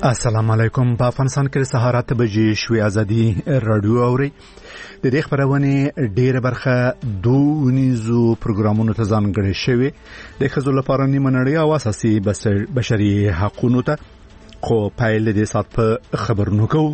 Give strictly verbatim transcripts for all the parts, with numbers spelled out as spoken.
السلام علیکم. په افغانستان کې سهار اته بجې شوې. ازادي رادیو اوري. د دې خبرونه ډیره برخه دوه نيزو پروګرامونو ته ځانګړې شوې. د ښځو لپاره نیمه نړۍ او اساسي بشري حقوقو ته خو پایل دې سات په خبرونو کوو.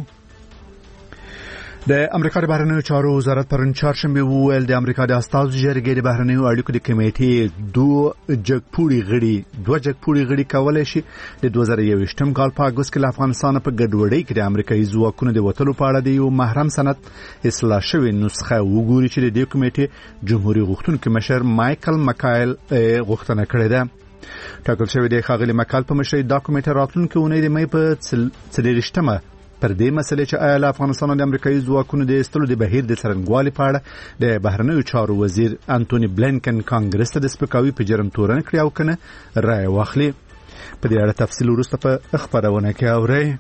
د امریکا د بهرنیو چارو وزارت پرون چهارشنبه وویل د امریکا د استازو جرګې د بهرنیو اړیکو د کمیټې دوه جګپوړي غړي دوه جګپوړي غړي کولای شي د دوه زره یوویشتم کال په اګوست کې له افغانستان په ګډوډۍ کې د امریکایي ځواکونو د وټلو په اړه د یو محرم سند اصلاح شوی نسخه وګوري چې د دې کمیټې جمهوریت غوښتونکي مشر مایکل مکایل غوښتنه کړې ده. ټاکل شوی د ښاغلي مکایل په مشرۍ دا کمیټه راتلونکي اونۍ د مې په څلېرویشتمه پر دې مسلې چې آیا افغانستان د امریکایي ځواکونو د ایستلو د بهیر د څرنګوالي په اړه د بهرنیو چارو وزیر انټونی بلینکن کانګرس ته د سپکاوي په جرم تورن کړی او کنه رائے واخلي. په دې اړه تفصیل وروسته په خبرونه کې اورئ.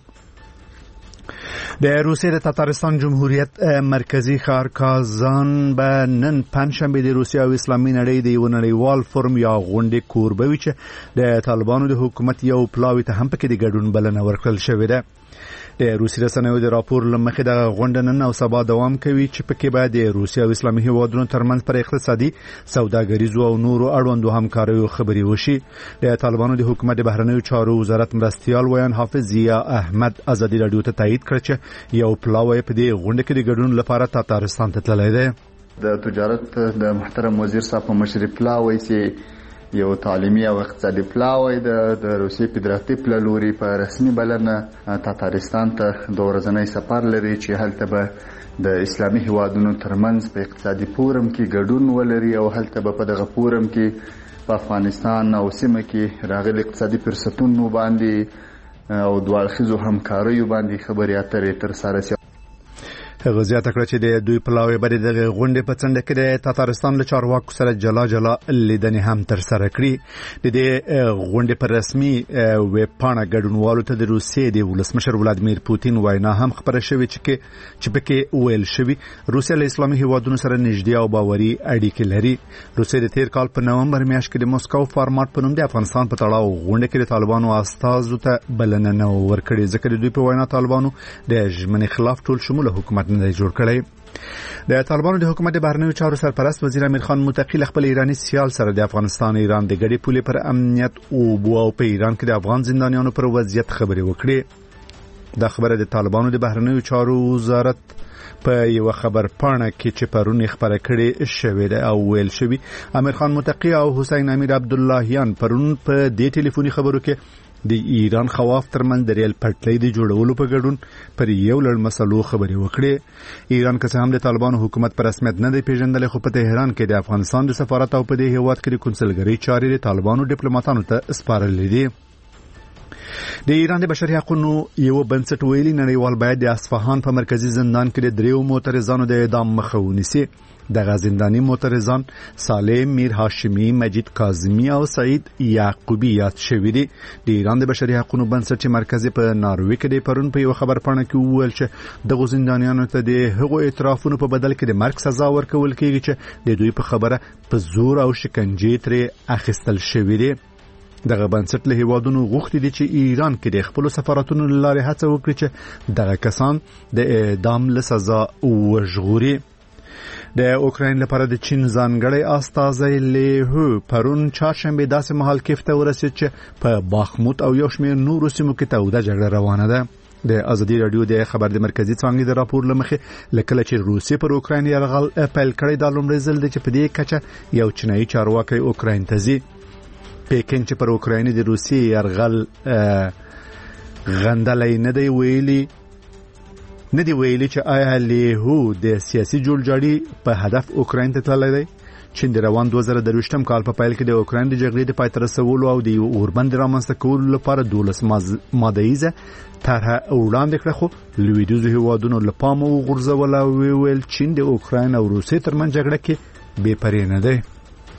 د روسیې د تاتارستان جمهوریت مرکزی ښار کازان به نن پنځشنبه د روسیې او اسلامي نړۍ د یو نړیوال فورم یا غونډې کوربه وي چې د طالبانو د حکومت یو پلاوی ته هم پکې د ګډون بلنه ورکړل شوې ده. د روسي رسنیو د راپور لمخې د غونډه نن او سبا دوام کوي چې پکې به د روسیې او اسلامي هیوادونو ترمنځ پر اقتصادي سوداګریزو او نورو اړوندو همکاریو خبري وشي. د طالبانو د حکومت د بهرنیو چارو وزارت مرستيال ویان حافظ ضیا احمد ازادي رادیو ته تایید کړ چې یو پلاوی په دې غونډه کې د ګډون لپاره تاتارستان ته تللی دی. د تجارت د محترم وزیر صاحب په مشرۍ پلاوی چې یو تعلیمي او اقتصادي پلاوی د د روسیې فدراتیو پلوري په رسمي بلنه تاتارستان ته د ورځنی سفر لري چې هلته به د اسلامي هیوادونو ترمنځ په اقتصادي فورم کې ګډون ولري او هلته به په دغه فورم کې په افغانستان او سیمه کې راغلي اقتصادي فرصتونو باندې او دوه اړخیزو همکاریو باندې خبرې اترې ترسره شي. هغه زیاته کړه چې د دوی پلاوی بری د غونډې په څنډه کې د تاتارستان له چارواکو سره جلا جلا لیدنې هم تر سره کړې. د دې غونډې پر رسمي ویب پاڼه ګډونوالو ته د روسیې د ولسمشر ولادیمیر پوتین وینا هم خبره شوې چې چې پکې ویل شوی روسیه له اسلامي هیوادونو سره نږدې او باوري اړیکې لري. روسیې د تیر کال په نومبر میاشت کې د موسکو فارمات په نوم د افغانستان په تړاو غونډه کې د طالبانو استازو ته بلنه نه ورکړې ځکه د دوی په وینا طالبانو د ژمنې خلاف ټول شموله حکومت نه جوړ کړی. د طالبانو د حکومت د بهرنیو چارو سرپرست وزیر امیر خان متقی خپل ایرانی سیال سره د افغانستان ایران د ګډې پولې پر امنیت او بو په ایران کې د افغان زندانیانو پر وضعیت خبرې وکړې. دا خبره د طالبانو د بهرنیو چارو وزارت په یو خبر پاڼه کې چې پرون خبره کړې شوې ده او ویل شوی امیر خان متقی او حسین امیر عبداللهیان پرون په دې ټلیفوني خبرو کې د ایران خواف ترمن د ریل پټلۍ د جوړولو په ګډون پر یو لړ مسلو خبرې وکړې. ایران که څه هم د طالبانو حکومت پر رسمیت نه دی پیژندل خو په تهران کې د افغانستان د سفارت او په دې هیواد کې د کنسلګری چارې د طالبانو ډیپلوماټانو ته سپارلې دي. د ایران د بشري حقوقو یو بنسټ ویلي نړیوال باید د اصفهان په مرکزی زندان کې د دریو معترضانو د اعدام مخه ونیسي. دغه زنداني معترضان سالم میر هاشمی، مجید کاظمی او سعید یعقوبی یاد شوی دي. د ایران د بشري حقوقو بنسټ مرکزی په ناروې کې د پرون په یو خبر پاڼه کې وویل چې دغه زندانیانو ته د هغو اعترافونو په بدل کې د مرګ سزا ورکول کېږي چې د دوی په خبره په زور او شکنجې ترې اخیستل شوی دي. دغه بنسټ له هیوادونو غوښتي دي چې ایران کې د خپل سفارتونو لارې هڅه وکړي چې دغه کسان د اعدام له سزا وژغوري. د اوکراین لپاره د چین ځانګړی استازی لیهو پرون چهارشنبه داسې مهال کیف ته ورسید چې په باخموت او یو شمېر نورو سیمو کې توده جګړه روانه ده. د ازادي رادیو د خبر د مرکزی څانګې د راپور لمخې لکه چې روسیې پر اوکراین یرغل پیل کړی دا لومړی ځل دی چې په دې کچه یو چینایي چارواکي اوکراین ته ځي. پیکن چې پر اوکراین د روسیې یرغل غندلای نه دی ویلي نه دی ویلي چې آیا لیهو د سیاسي جوړجاړي په هدف اوکراین ته تللی دی. چین د روان دوه زره درویشتم کال په پیل کې د اوکراین د جګړې د پای ته رسولو او د یو اوربند رامنځته کولو لپاره دولس ماده طرحه وړاندې کړه خو لویدیځو هیوادونو له پامه وغورځوله او ویل چین د اوکراین او روسیې ترمنځ جګړه کې بې پرې نه دی.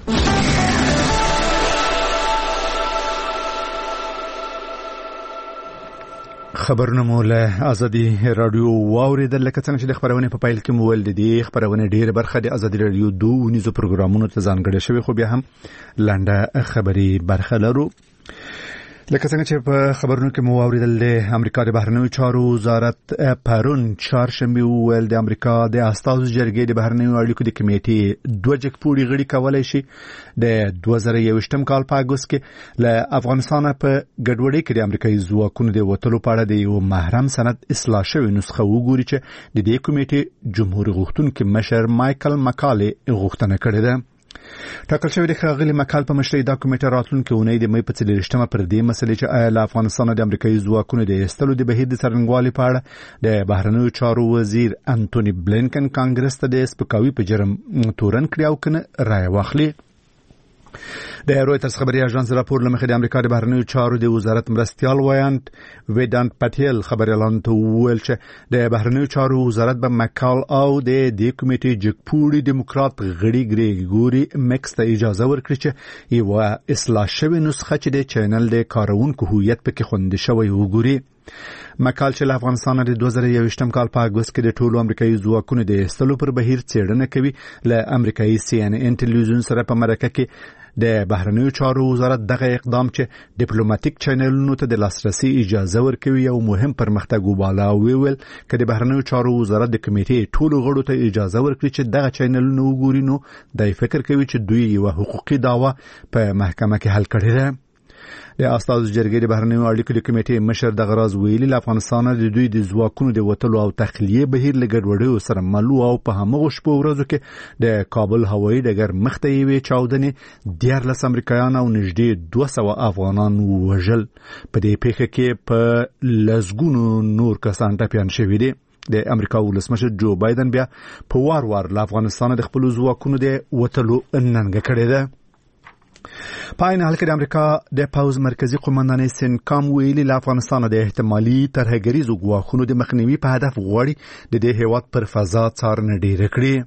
خبرونه مو له ازادي رادیو واوریدل. لکه څنګه چې د خبرونه په پایل کې مو ول دي خبرونه ډیره برخه د ازادي رادیو دوه نيزو پروګرامونو ته ځانګړې شوی خو بیا هم لنډه خبري برخه لرو. لکه څنګه چې په خبرونو کې مو اوریدل د امریکا د بهرنیو چارو وزارت پرون چهارشنبه ویل د امریکا د استازو جرګې د بهرنیو اړیکو د کمیټې دوه جګپوړي غړي کولای شي د دوه زره یوویشتم کال په اګوست کې له افغانستان په ګډوډۍ کې د امریکایي ځواکونو د وټلو په اړه د یو محرم سند اصلاح شوی نسخه وګوري چې د دې کمیټې جمهور غوښتونکي مشر مایکل مکالي غوښتنه کړې ده. ټاکل شوی د ښاغلي مکال په مشرۍ دا کمیټه راتلونکې اونۍ د مې په څلېرویشتمه پر دې مسلې چې آیا له افغانستانه د امریکایي ځواکونو د ایستلو د بهیر د څرنګوالي په اړه د بهرنیو چارو وزیر انټوني بلینکن کانګرس ته د سپکاوي په جرم تورن کړی او کنه رایه واخلي. د رویټرز خبري اژانس راپور لمخې د امریکا د بهرنیو چارو د وزارت مرستيال وایانت ویدانت پټیل خبري اعلان ته ویل چې د بهرنیو چارو وزارت به مکال او د دې کمیټې جګپوړي دیموکرات غړي ګریګوري مکس ته اجازه ورکړي چې یو اصلاح شوی نسخه چې د چینل د کارونکو هویت پکې خوندې شوی وګوري. مکال چې له افغانستان د دوه زره یوویشتم کال په اګوست کې د ټولو امریکایي ځواکونو د ایستلو پر بهیر څېړنه کوي له امریکایي سی ان ان ټلویزیون سره په مرکه کې د بهرنیو چارو وزارت دغه اقدام چې ډیپلوماټیک چینلونو ته د لاسرسي اجازه ورکوي یو مهم پرمختګ وباله او ویل چې د بهرنیو چارو وزارت د کمیټې ټولو غړو ته اجازه ورکړي چې دغه چینلونه وګوري نو د فکر کوي چې دوی یو حقوقي دعوه په محکمه کې حل کړي ده. د استازو جرګې د بهرنیو اړیکو د کمیټې مشر د غراز ویلي له افغانستان د دوی د ځواکونو د وټلو او تخلیه بهیر لګډوډیو سره ملو او په همغه شپو ورځو کې د کابل هوایي ډګر مخته یې چاودنې دیارلس امریکایان او نږدې دوه سوه افغانان وژل. په دې پیښه کې په لسګونو نور کسان ټپیان شوي دي. د امریکا ولسمشر جو بایدن بیا په وار وار له افغانستان د خپل ځواکونو د وټلو ننګه کړې ده. په عین حال کې د امریکا د پوز مرکزی قومندان سنکام ویلي له افغانستان د احتمالي ترهګریزو ګواښونو د مخنیوي په هدف غواړي د دې هیواد پر فضا څارنه ډیره کړي.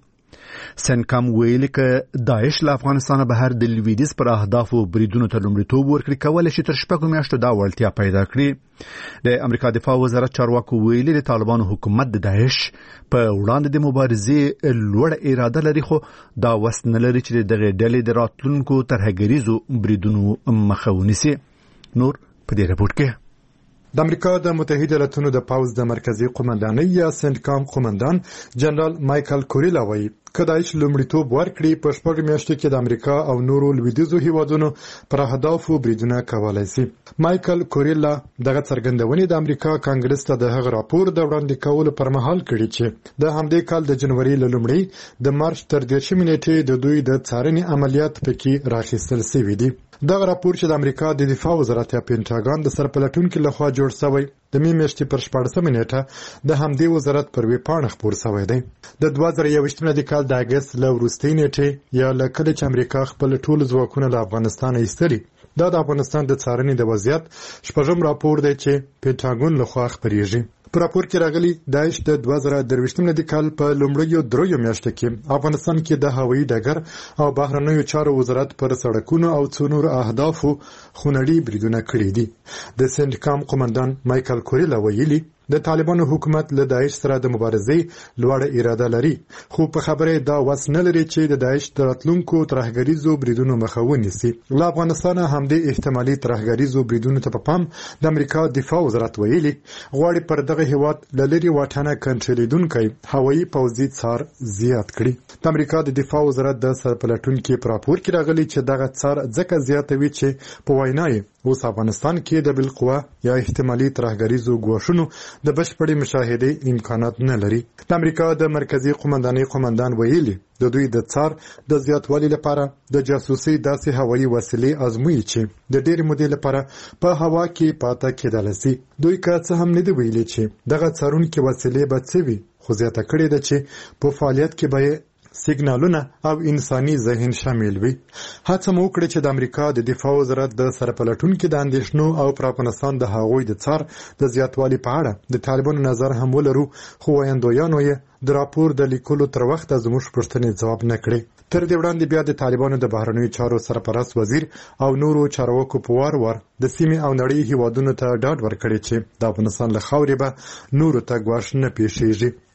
سنکام ویلي چې داعش له افغانستان بهر د لویدیز پر اهدافو بریدونو ته لومړیتوب ورکړي کولای شي تر شپږو میاشتو دا وړتیا پیدا کړي. د امریکا دفاع وزارت چارواکو ویلي د طالبانو حکومت د داعش په وړاندې د مبارزې لوړ اراده لري خو دا وس نه لري چې دغه ډلې د راتلونکو ترهګریزو بریدونو مخه ونیسي. نور په دې رپورټ کې د امریکا د متحده ایالاتونو د پوز د مرکزی قومندانۍ یا سنټکام قومندان جنرال مایکل کوریلا وایي کداش لومړیتوب ورکړي په شپږ میاشتو کې د امریکا او نورو لویدیځو هیوادونو پر اهدافو بریدونه کولای شي. مایکل کوریلا دغه څرګندونې د امریکا کانګرس ته د هغه راپور د وړاندې کولو پر مهال کړي چې د همدې کال د جنوري له لومړۍ د مارچ تر دېرشمې نیټې د دوی د څارنې عملیات پکې راخیستل شوي دي. دغه راپور چې د امریکا د دفاع وزارت یا پینټاګان د سرپلټونکو لخوا جوړ شوی د می میاشتې پر شپاړسمه نیټه د همدې وزارت پر ویب پاڼه خپور شوی دی. د دوه زره یوویشتم د کال د اګست له وروستۍ نیټې یا له کله چې امریکا خپل ټول ځواکونه له افغانستان ایستلي دا د افغانستان د څارنې د وضعیت شپږم راپور دی چې پینټاګون لخوا خپریږي. په راپور کې راغلي داعش د دوه زره درویشتم د کال په لومړیو دریو میاشتو کې افغانستان کې د هوایي ډګر او بهرنیو چارو وزارت پر سړکونو او څو نور اهدافو خونړي بریدونه کړي دي. د سنټکام قومندان مایکل کوریلا ویلي د طالبانو حکومت له داعش سره د مبارزې لوړه اراده لري خو په خبره دا وس نه لري چې د داعش د راتلونکو ترهګریزو بریدونو مخه ونیسي. له افغانستان همدې احتمالي ترهګریزو بریدونو ته په پام د امریکا دفاع وزارت ویلي غواړي پر دغه هیواد له لرې واټنه کنټرولېدونکی هوایي پوځي څار زیات کړي. د امریکا د دفاع وزارت د سرپلټونکو په راپور کې راغلي چې دغه څار ځکه زیاتوي چې په وینا یې اوس افغانستان کې د بالقوه یا احتمالي ترهګریزو ګواښونو د بشپړې مشاهده امکانات نه لري. د امریکا د مرکزی قومندانۍ قومندان ویلي د دوی د څار د زیاتوالي لپاره د جاسوسي داسې هوایي وسیلې ازموي چې د ډېرې مودې لپاره په هوا کې پاتې کېدای شي. دوی که څه هم نه دی ویلي چې دغه څارونکي وسیلې به څه وي خو زیاته کړې ده چې په فعالیت کې به سیګنالونه او انساني ذهن شامل وي. هڅه مو وکړه چې د امریکا د دفاع وزارت د سرپلټونکو د اندېښنو او پر افغانستان د هغوی د څار د زیاتوالي په اړه د طالبانو نظر هم ولرو خو وایندویانو یې د راپور د لیکلو تر وخته زموږ پوښتنې ځواب نه کړي. تر دې وړاندې بیا د طالبانو د بهرنیو چارو سرپرست وزیر او نورو چارواکو په وار وار د سیمې او نړۍ هیوادونو ته ډاډ ورکړي چې د افغانستان له خاورې به نورو ته ګواښ نه پیښیږي.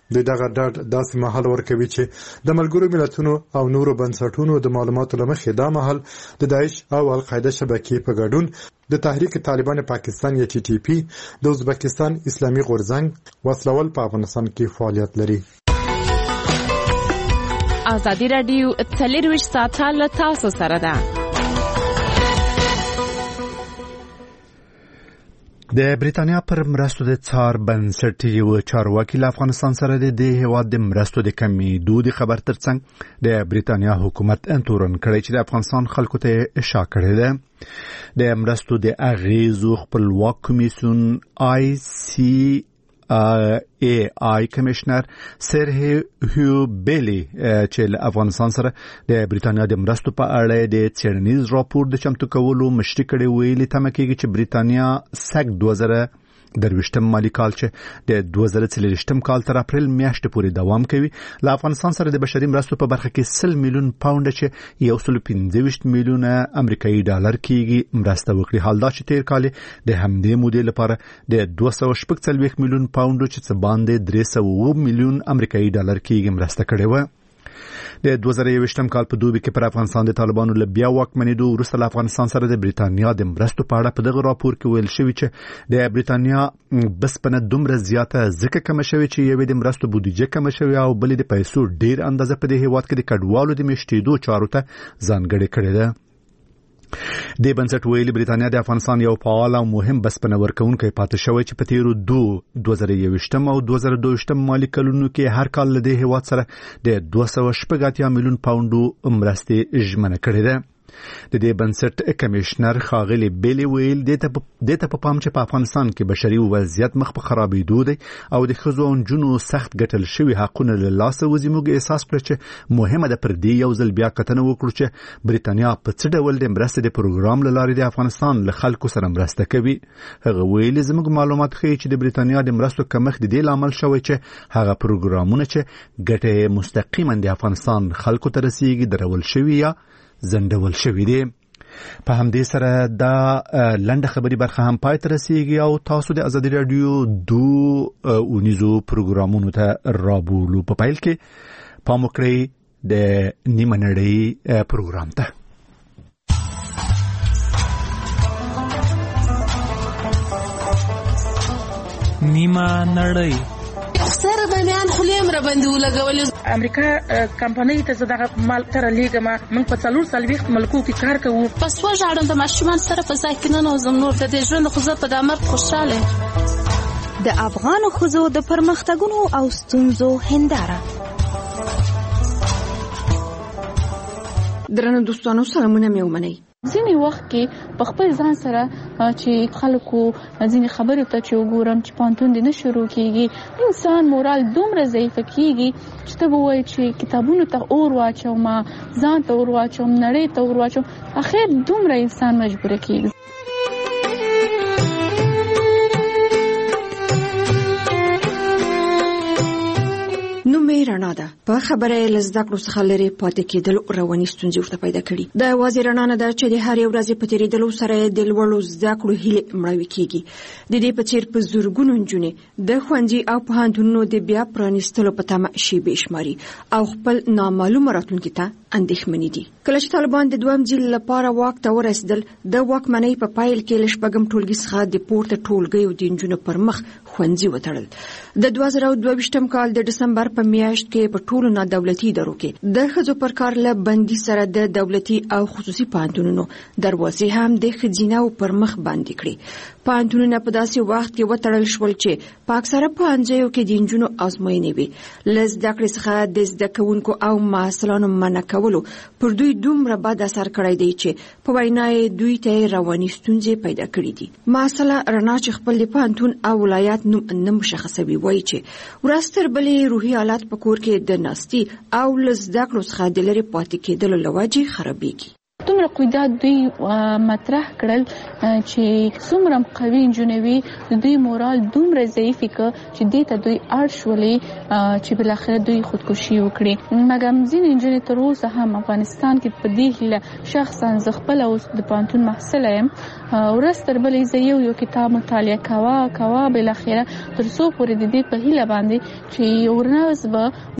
د دغه ډاډ داسې مهال ورکوي چې د ملګرو ملتونو او نورو بنسټونو د معلوماتو له مخې دا مهال د داعش او القاعده شبکې په ګډون د تحریک طالبان پاکستان یا ټي ټي پی د ازبکستان اسلامي غورځنګ وسلول په افغانستان کې فعالیت لري. ازادي راډیو څلرویشت ساعته له تاسو سره ده. د بریتانیا پر مرستو د څار بنسټ یو چارواکي له افغانستان سره د دې هیواد د مرستو د کمیدو د خبر ترڅنګ د بریتانیا حکومت انتورن کړی چې د افغانستان خلکو ته اشاره کړې ده. د مرستو د اغیزو خپلواک کمیسیون آی سی ای آی کمشنر سر هیو بیلی چې له افغانستان سره د بریتانیا د مرستو په اړه د څېړنیز راپور د چمتو کولو مشري کړې ویلي تمه کېږي چې بریتانیا سږ دوه زره درویشتم مالی کال چې د دوه زره څلوېښتم کال تر اپریل میاشتې پورې دوام کوي له افغانستان سره د بشري مرستو په برخه کې سل میلیون پاونډ چې یو سل پنځه ویشت میلیونه امریکایي ډالر کېږي مرسته وکړي. حال دا چې تیر کال د همدې مودې لپاره د دوه سوه شپږ څلوېښت میلیون پاونډ چې څه باندې درې سوه اووه میلیون امریکایي ډالر کېږي مرسته کړې وه. د دوه زره یوویشتم کال په دوبي کې پر افغانستان د طالبانو له بیا واکمنېدو وروسته له افغانستان سره د بریتانیا د مرستو په اړه په دغه راپور کې ویل شوي چې د بریتانیا بسپنه دومره زیاته ځکه کمه شوې چې یوې د مرستو بودیجه کمه شوې او بلې د پیسو ډیر اندازه په دې هیواد کې د کډوالو د میشتېدو چارو ته ځانګړې کړې ده. د بنسټ ویلي بریتانیا د افغانستان یو فعال او مهم بسپنه ورکونکی پاتې شوی چې په تیرو دوه زره یوویشتم او دوه زره دوه ویشتم مالي کلونو کې هر کال له دې هیواد سره د دوه سوه شپږ اتیا میلیون پاونډو مرستې ژمنه کړې ده. د دې بنسټ کمشنر ښاغلي بیلی ویل د ته په پام چې په افغانستان کې بشري وضعیت مخ په خرابېدو دی او د ښځو او نجونو سخت ګټل شوي حقونه له لاسه وځي. موږ احساس کړو چې مهمه ده پر دې یو ځل بیا کتنه وکړو چې بریتانیا په څه ډول د مرستې د پروګرام له لارې د افغانستان له خلکو سره مرسته کوي. هغه ویلي زموږ معلومات ښیي چې د بریتانیا د مرستو کمښت د دې لامل شوی چې هغه پروګرامونه چې ګټې مستقیما د افغانستان خلکو ته رسیږي درول شوي یا زندول شوی دی. په همدې سره دا لنډه خبري برخه هم پای ته رسیږي او تاسو د ازادي رادیو دو اونیزو پروګرامونو ته رابولو. په پیل کې پام وکړئ د نیمه نړۍ پروګرام ته. نیمه نړۍ سره بیان خلیم را باندې ولګول. امریکا کمپنۍ ته زداغه مال تر لیګما موږ په څلور سلويخت ملکو کې کار کوو. پس وژاړم د ماشومان سره په ځای کې نه نوزم نور د ژوند خو زه په دمر خوشاله. د افغان خزو د پرمختګونو او ستونزو هنداره. درنو دوستانو سلامونه مې ومنئ. ځینې وخت کې په خپل ځان سره چې خلکو ځینې خبرو ته چې وګورم چې پانتون دې نه شروع کېږي انسان مورال دومره ضعیفه کېږي چې ته به وایې چې کتابونو ته اور واچوم ځان ته اور واچوم نړۍ ته اور واچوم اخر دومره انسان مجبوره کېږي. نو مې رڼا ده په خبره له زده کړو څخه لري پاتې کېدل رواني ستونزې ورته پیدا کړي. د یوازې رڼا نه ده چې د هرې ورځې په تېرېدلو سره د لوړو زده کړو هیلې مړاوې کېږي. د دې په څېر په زرګونو نجونې د ښوونځي او پوهنتونونو د بیا پرانیستلو په تمه شیبې شماري او خپل نامعلومه راتلونکي ته اندېښمنې دي. کله چې طالبان د دویم ځل لپاره واک ته ورسېدل د واکمنۍ په پایل کې له شپږم ټولګي څخه د پورته ټولګیو د نجونو پر مخ ښوونځي وتړل. د دوه زره دوه ویشتم کال د ډسمبر په میاشت کې په ټولو نادولتي ادارو کې د ښځو پر کار له بندي سره د دولتي او خصوصي پوهنتونونو دروازې هم د ښځیناو پر مخ بندي کړې. پوهنتونونه په داسې وخت کې وتړل شول چې په اکثره پوهنځیو کې د نجونو ازموینې وي. له زده کړې څخه د زده کوونکو او محصلانو منع کولو پر دوی دومره بد اثر کړی دی چې په وینا یې دوی ته رواني ستونزې پیدا کړې دي. محصله رڼا چې خپل د پوهنتون او ولایت نوم نه مشخصوي وایي چې ورځ تر بلې روحي حالت په کور کې د ناستي او له زده کړو څخه د لرې پاتې کېدلو له وجې خرابېږي. دومره قیدات دوی مطرح کړل چې څومره قوي انجنوي د دوی مورال دومره ضعیف ک چې دې ته دوی اړ شولې چې بل اخر دوی خودکشي وکړي. مګر ځین انجنیر تر اوسه هم افغانستان کې په دې هله شخصا ز خپل اوس د پانتون محصل یم ورستر بلې ز یو یو کتاب مطالعه کاوه کاوه بل اخر تر څو پورې د دې په هله باندې چې ورناز به